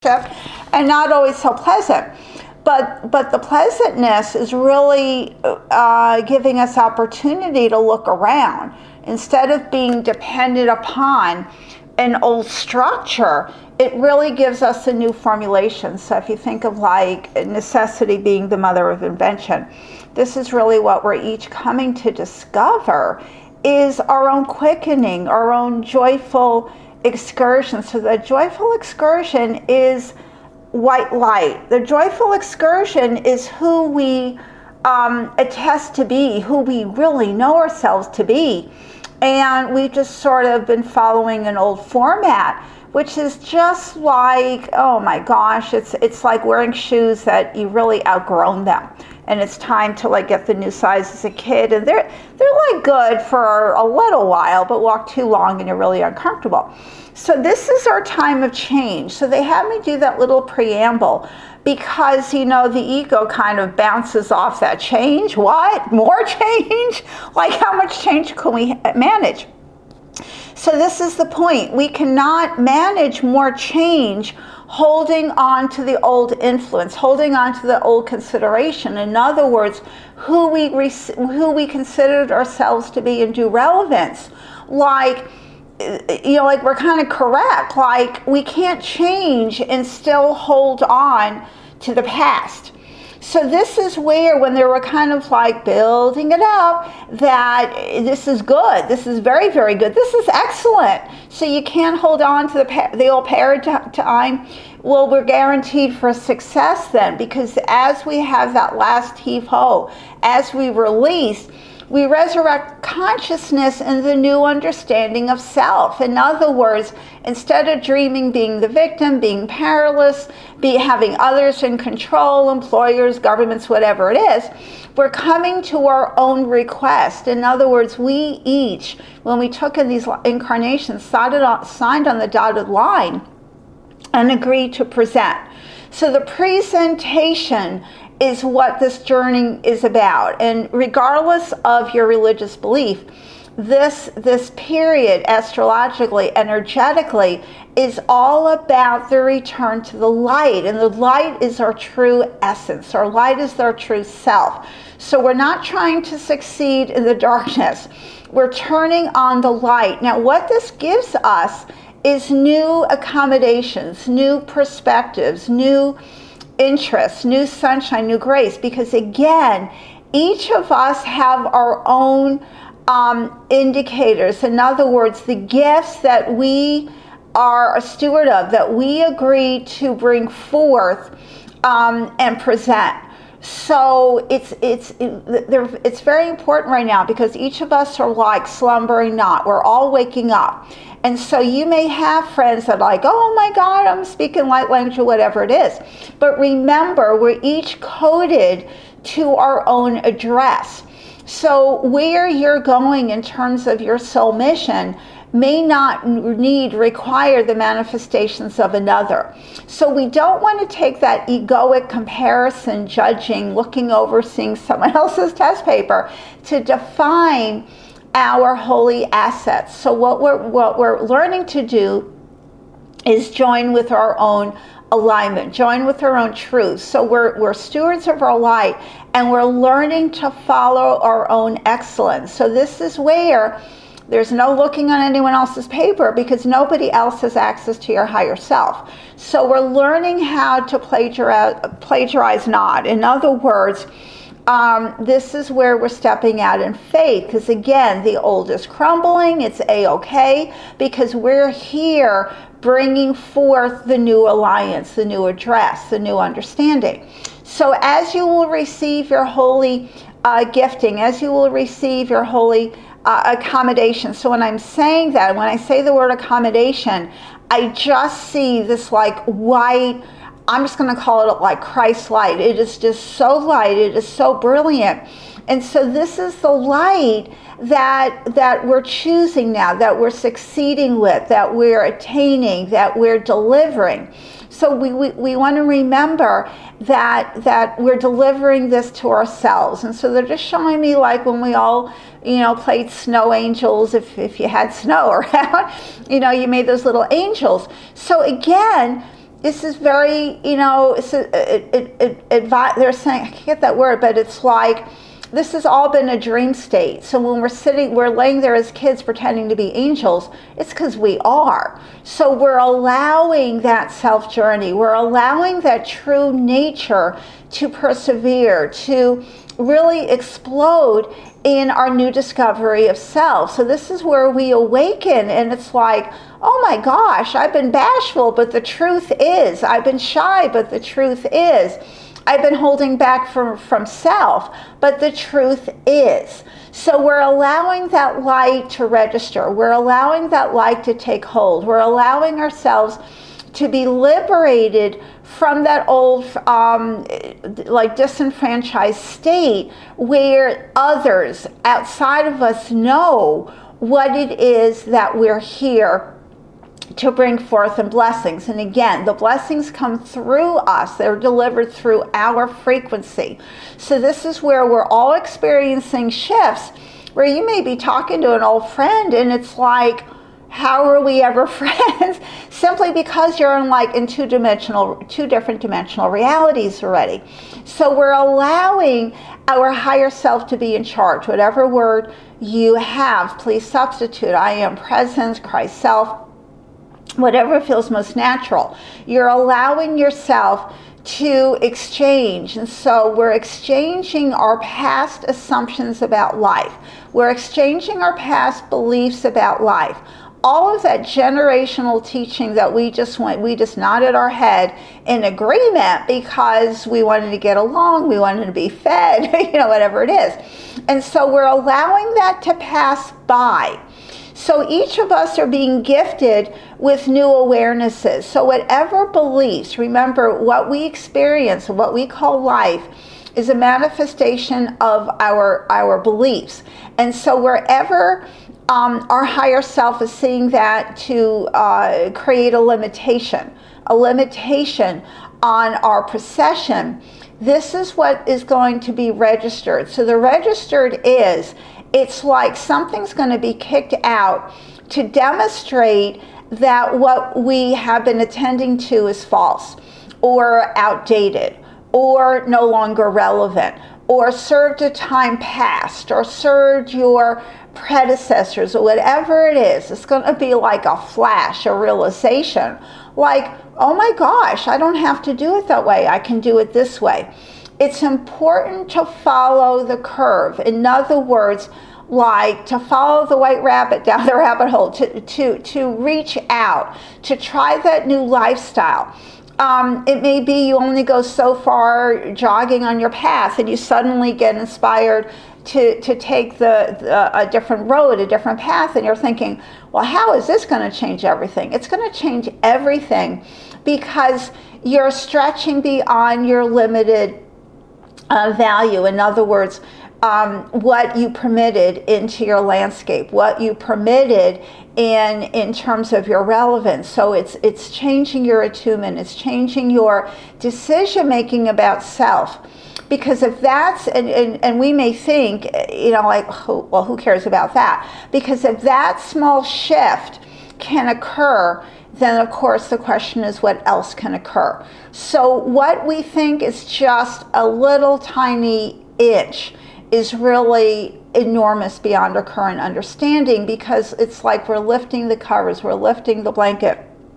and not always so pleasant. But the pleasantness is really giving us opportunity to look around. Instead of being dependent upon an old structure, it really gives us a new formulation. So if you think of like necessity being the mother of invention, this is really what we're each coming to discover, is our own quickening, our own joyful excursion. So the joyful excursion is white light. The joyful excursion is who we attest to be, who we really know ourselves to be. And we've just sort of been following an old format, which is just like, oh my gosh, it's like wearing shoes that you really outgrown them. And it's time to like get the new size as a kid. And they're like good for a little while, but walk too long and you're really uncomfortable. So this is our time of change. So they had me do that little preamble because, you know, the ego kind of bounces off that change. What? More change? Like how much change can we manage? So this is the point. We cannot manage more change holding on to the old influence, holding on to the old consideration. In other words, who we considered ourselves to be in due relevance. Like, you know, like we're kind of correct. Like we can't change and still hold on to the past. So this is where, when they were kind of like building it up, that this is good, this is very, very good, this is excellent. So you can't hold on to the old paradigm. Well, we're guaranteed for success then, because as we have that last heave-ho, as we release, we resurrect consciousness in the new understanding of self. In other words, instead of dreaming being the victim, being powerless, having others in control, employers, governments, whatever it is, we're coming to our own request. In other words, we each, when we took in these incarnations, signed on the dotted line and agreed to present. So the presentation is what this journey is about. And regardless of your religious belief, this period, astrologically, energetically, is all about the return to the light. And the light is our true essence. Our light is our true self. So we're not trying to succeed in the darkness. We're turning on the light. Now, what this gives us is new accommodations, new perspectives, new interests, new sunshine, new grace, because again, each of us have our own indicators. In other words, the gifts that we are a steward of, that we agree to bring forth and present. So it's very important right now, because each of us are like slumbering not. We're all waking up. And so you may have friends that are like, oh my God, I'm speaking light language or whatever it is. But remember, we're each coded to our own address. So where you're going in terms of your soul mission may not require the manifestations of another. So we don't want to take that egoic comparison, judging, looking over, seeing someone else's test paper to define our holy assets. So what we're learning to do is join with our own alignment, join with our own truth. So we're stewards of our light, and we're learning to follow our own excellence. So this is where there's no looking on anyone else's paper, because nobody else has access to your higher self. So we're learning how to plagiarize not. In other words, this is where we're stepping out in faith, because again, the old is crumbling. It's A-okay, because we're here bringing forth the new alliance, the new address, the new understanding. So as you will receive your holy gifting, as you will receive your holy accommodation. So when I'm saying that, when I say the word accommodation, I just see this like white, I'm just going to call it like Christ light. It is just so light. It is so brilliant. And so this is the light that we're choosing now, that we're succeeding with, that we're attaining, that we're delivering. So we want to remember that we're delivering this to ourselves. And so they're just showing me like when we all, played snow angels, if you had snow around, you made those little angels. So again, this is very, they're saying, I can't get that word, but it's like, this has all been a dream state. So when we're laying there as kids pretending to be angels, it's because we are. So we're allowing that self journey. We're allowing that true nature to persevere, to really explode in our new discovery of self. So this is where we awaken, and it's like, oh my gosh, I've been bashful, but the truth is, I've been shy, but the truth is, I've been holding back from self, but the truth is. So we're allowing that light to register. We're allowing that light to take hold. We're allowing ourselves to be liberated from that old disenfranchised state where others outside of us know what it is that we're here to bring forth in blessings. And again, the blessings come through us. They're delivered through our frequency. So this is where we're all experiencing shifts where you may be talking to an old friend and it's like, how are we ever friends? Simply because you're in two different dimensional realities already. So we're allowing our higher self to be in charge. Whatever word you have, please substitute. I am presence, Christ self, whatever feels most natural. You're allowing yourself to exchange. And so we're exchanging our past assumptions about life. We're exchanging our past beliefs about life. All of that generational teaching that we just nodded our head in agreement because we wanted to get along, we wanted to be fed, whatever it is. And so we're allowing that to pass by. So each of us are being gifted with new awarenesses. So whatever beliefs, remember what we experience, what we call life, is a manifestation of our beliefs. And so wherever our higher self is seeing that to create a limitation on our procession, this is what is going to be registered. So the registered it's like something's going to be kicked out to demonstrate that what we have been attending to is false or outdated or no longer relevant or served a time past or served your predecessors or whatever it is. It's going to be like a flash, a realization, like, oh my gosh, I don't have to do it that way. I can do it this way. It's important to follow the curve. In other words, like to follow the white rabbit down the rabbit hole, to reach out, to try that new lifestyle. It may be you only go so far jogging on your path and you suddenly get inspired to take a different road, a different path, and you're thinking, well, how is this going to change everything? It's going to change everything because you're stretching beyond your limited value. In other words, what you permitted into your landscape, what you permitted in terms of your relevance. So it's changing your attunement, it's changing your decision making about self. Because if that's, and we may think, who cares about that? Because if that small shift can occur, then of course the question is what else can occur. So what we think is just a little tiny inch is really enormous beyond our current understanding, because it's like we're lifting the covers, we're lifting the blanket,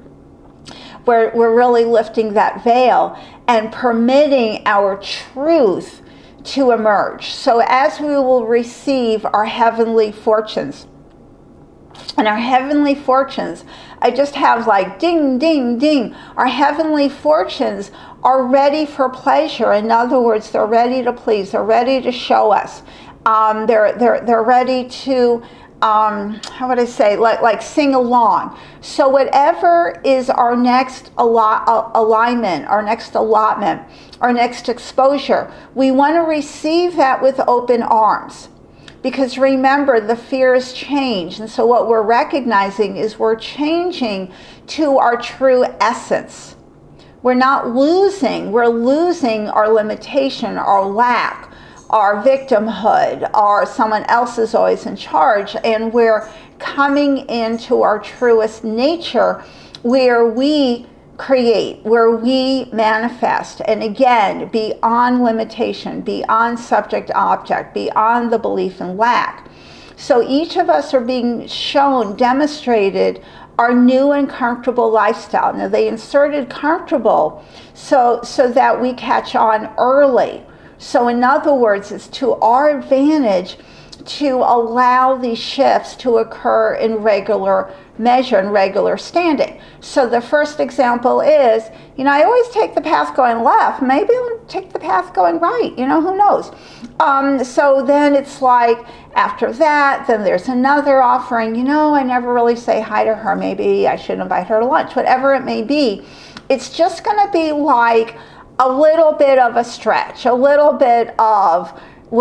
we're really lifting that veil and permitting our truth to emerge. So as we will receive our heavenly fortunes, and our heavenly fortunes, I just have like ding, ding, ding. Our heavenly fortunes are ready for pleasure. In other words, they're ready to please. They're ready to show us. They're ready to, how would I say, like sing along. So whatever is our next alignment, our next allotment, our next exposure, we want to receive that with open arms. Because remember, the fear is change. And so what we're recognizing is we're changing to our true essence. We're not losing. We're losing our limitation, our lack, our victimhood, our someone else is always in charge. And we're coming into our truest nature where we create, where we manifest, and again, beyond limitation, beyond subject object, beyond the belief in lack. So each of us are being shown, demonstrated our new and comfortable lifestyle. Now they inserted comfortable so that we catch on early. So in other words, it's to our advantage to allow these shifts to occur in regular measure and regular standing. So the first example is, I always take the path going left. Maybe I'll take the path going right. Who knows? So then it's like, after that, then there's another offering. I never really say hi to her. Maybe I should invite her to lunch. Whatever it may be, it's just going to be like a little bit of a stretch, a little bit of,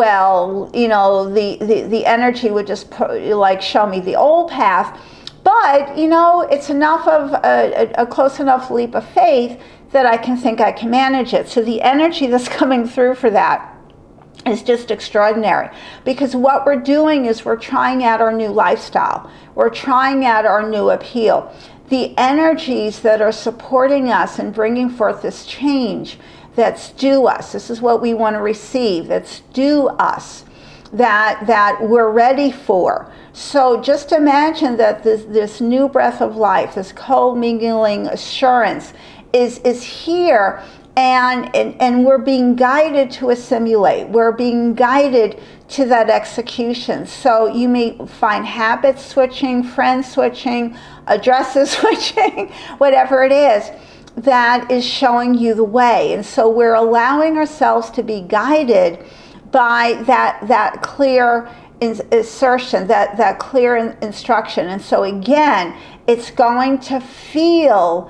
the energy would just show me the old path. But, it's enough of a close enough leap of faith that I can think I can manage it. So the energy that's coming through for that is just extraordinary, because what we're doing is we're trying out our new lifestyle. We're trying out our new appeal. The energies that are supporting us and bringing forth this change that's due us. This is what we want to receive. That's due us. That we're ready for. So just imagine that this new breath of life, this co-mingling assurance is here, and we're being guided to assimilate. We're being guided to that execution. So you may find habit switching, friend switching, addresses switching, whatever it is that is showing you the way. And so we're allowing ourselves to be guided by that clear assertion, that clear instruction. And so again, it's going to feel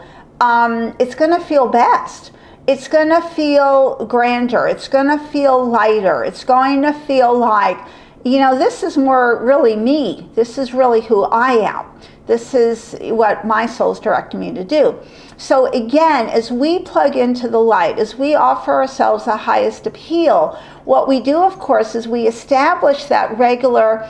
best. It's going to feel grander. It's going to feel lighter. It's going to feel like, this is more really me. This is really who I am. This is what my soul's directing me to do. So again, as we plug into the light, as we offer ourselves the highest appeal, what we do, of course, is we establish that regular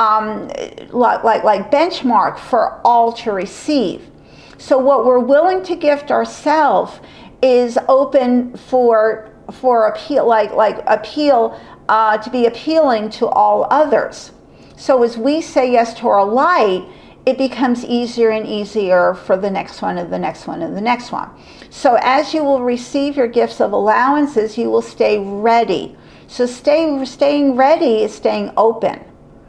like benchmark for all to receive. So what we're willing to gift ourselves is open for appeal, appeal to be appealing to all others. So as we say yes to our light, it becomes easier and easier for the next one and the next one and the next one. So as you will receive your gifts of allowances, you will stay ready. So staying ready is staying open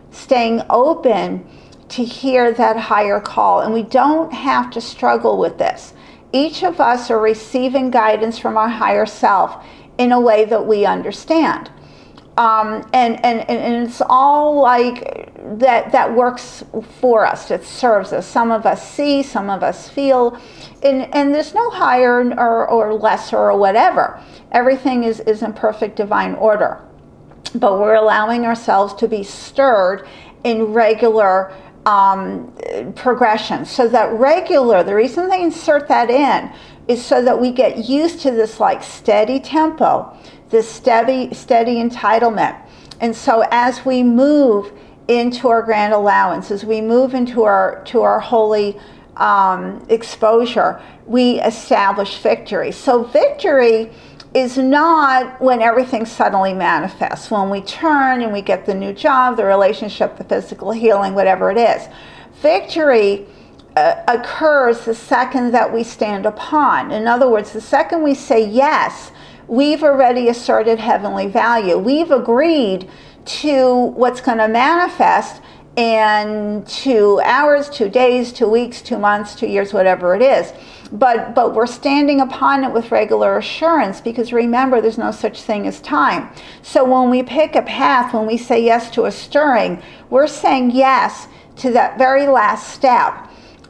to hear that higher call. And we don't have to struggle with this. Each of us are receiving guidance from our higher self in a way that we understand. And it's all like that works for us. It serves us. Some of us see, some of us feel, and there's no higher or lesser or whatever. Everything is in perfect divine order. But we're allowing ourselves to be stirred in regular progression. So that the reason they insert that in is so that we get used to this steady tempo, this steady entitlement. And so as we move into our grand allowance, as we move into our holy exposure, we establish victory. So victory is not when everything suddenly manifests, when we turn and we get the new job, the relationship, the physical healing, whatever it is. Victory occurs the second that we stand upon. In other words, the second we say yes, we've already asserted heavenly value. We've agreed to what's going to manifest in 2 hours, 2 days, 2 weeks, 2 months, 2 years, whatever it is. But we're standing upon it with regular assurance, because remember, there's no such thing as time. So when we pick a path, when we say yes to a stirring, we're saying yes to that very last step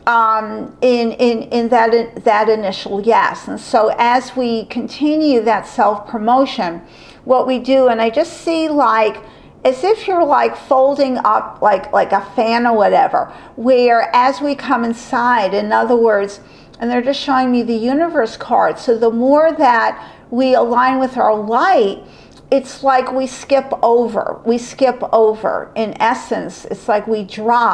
in that initial yes. And so as we continue that self-promotion, what we do, and I just see as if you're folding up like a fan or whatever, where as we come inside, in other words, and they're just showing me the universe card. So the more that we align with our light, it's like we skip over. In essence, it's like we drop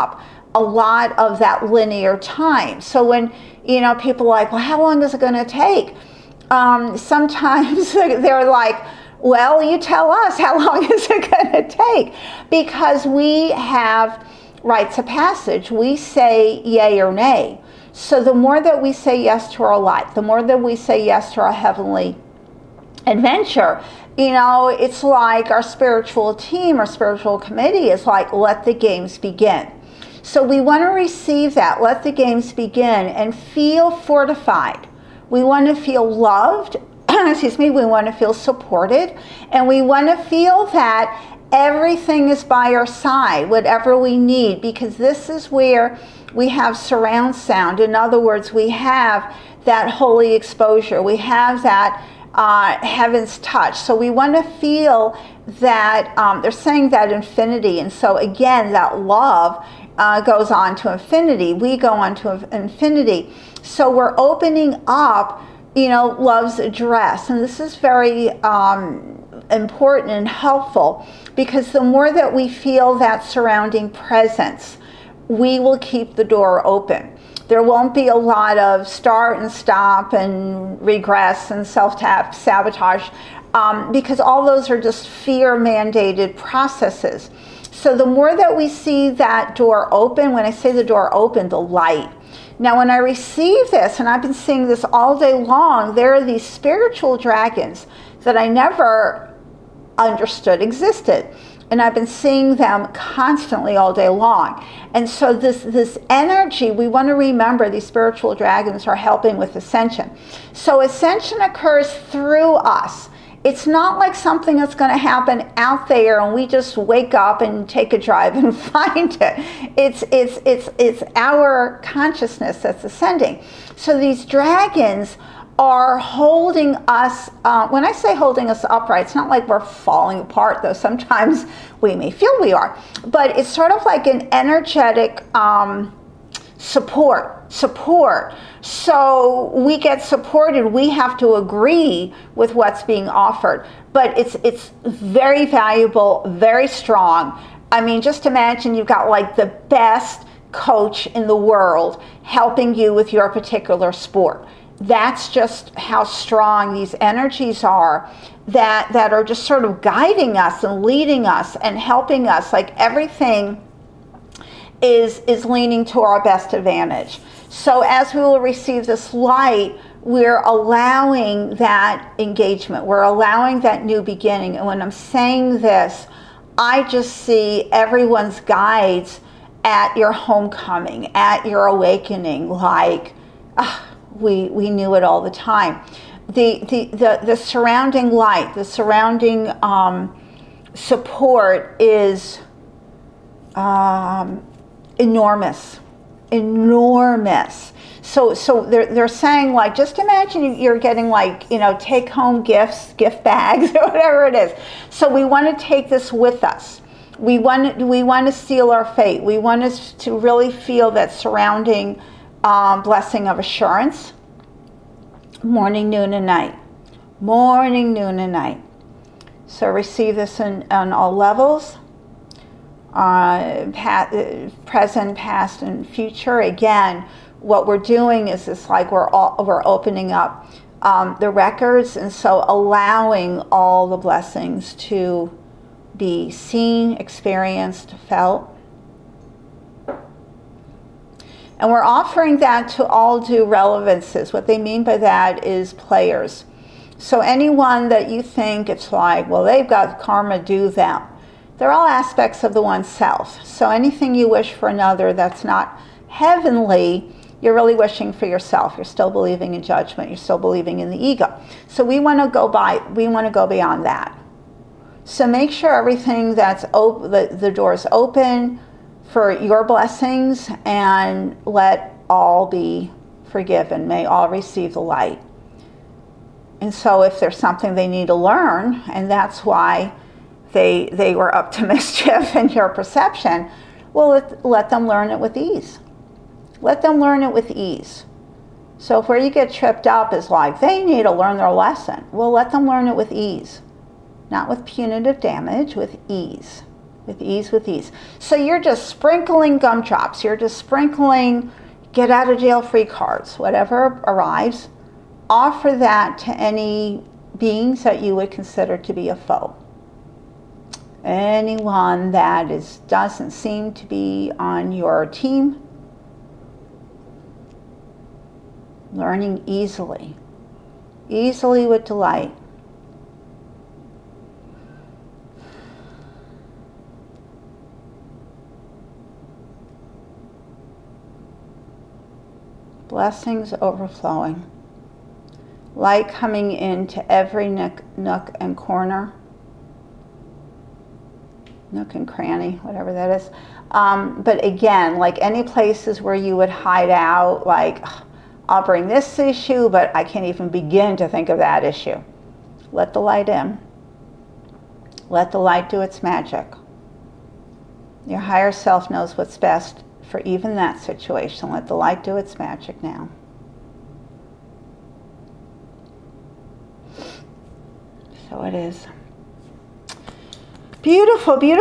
a lot of that linear time. So when, people are like, well, how long is it going to take? Sometimes they're like, well, you tell us, how long is it going to take? Because we have rites of passage. We say yay or nay. So the more that we say yes to our life, the more that we say yes to our heavenly adventure, it's like our spiritual team, our spiritual committee is like, let the games begin. So we want to receive that, let the games begin, and feel fortified. We want to feel loved, we want to feel supported, and we want to feel that everything is by our side, whatever we need, because this is where we have surround sound. In other words, we have that holy exposure. We have that heaven's touch. So we want to feel that, they're saying that infinity. And so again, that love goes on to infinity. We go on to infinity. So we're opening up, love's address. And this is very important and helpful, because the more that we feel that surrounding presence, we will keep the door open. There won't be a lot of start and stop and regress and self-sabotage, because all those are just fear-mandated processes. So the more that we see that door open, when I say the door open, the light. Now when I receive this, and I've been seeing this all day long, there are these spiritual dragons that I never understood existed. And I've been seeing them constantly all day long. And so this energy, we want to remember these spiritual dragons are helping with ascension. So ascension occurs through us. It's not like something that's going to happen out there and we just wake up and take a drive and find it. It's our consciousness that's ascending. So these dragons are holding us, when I say holding us upright, it's not like we're falling apart, though sometimes we may feel we are, but it's sort of like an energetic support. So we get supported, we have to agree with what's being offered, but it's very valuable, very strong. I mean, just imagine you've got like the best coach in the world helping you with your particular sport. That's just how strong these energies are that are just sort of guiding us and leading us and helping us. Like everything is leaning to our best advantage. So as we will receive this light, we're allowing that engagement. We're allowing that new beginning. And when I'm saying this, I just see everyone's guides at your homecoming, at your awakening, like, we knew it all the time. The surrounding light, the surrounding support is enormous. So they're saying, like, just imagine you're getting like, take home gifts, gift bags, or whatever it is. So we want to take this with us. We want to seal our fate. We want us to really feel that surrounding blessing of assurance. Morning, noon, and night. Morning, noon, and night. So receive this on all levels. Present, past, and future. Again, what we're doing is it's like we're opening up the records, and so allowing all the blessings to be seen, experienced, felt. And we're offering that to all due relevances. What they mean by that is players. So anyone that you think it's like, well, they've got karma due them. They're all aspects of the one self. So anything you wish for another that's not heavenly, you're really wishing for yourself. You're still believing in judgment. You're still believing in the ego. So we want to go beyond that. So make sure everything that's open, the door's open for your blessings, and let all be forgiven. May all receive the light. And so if there's something they need to learn, and that's why they were up to mischief in your perception, well, let them learn it with ease. Let them learn it with ease. So if where you get tripped up is like, they need to learn their lesson, well, let them learn it with ease. Not with punitive damage, with ease. with ease, with ease. So you're just sprinkling gumdrops. You're just sprinkling get out of jail free cards, whatever arrives. Offer that to any beings that you would consider to be a foe. Anyone that doesn't seem to be on your team. Learning easily with delight. Blessings overflowing. Light coming into every nook and corner. Nook and cranny, whatever that is. But again, like any places where you would hide out, like, I'll bring this issue, but I can't even begin to think of that issue. Let the light in. Let the light do its magic. Your higher self knows what's best for even that situation. Let the light do its magic now. So it is. Beautiful, beautiful.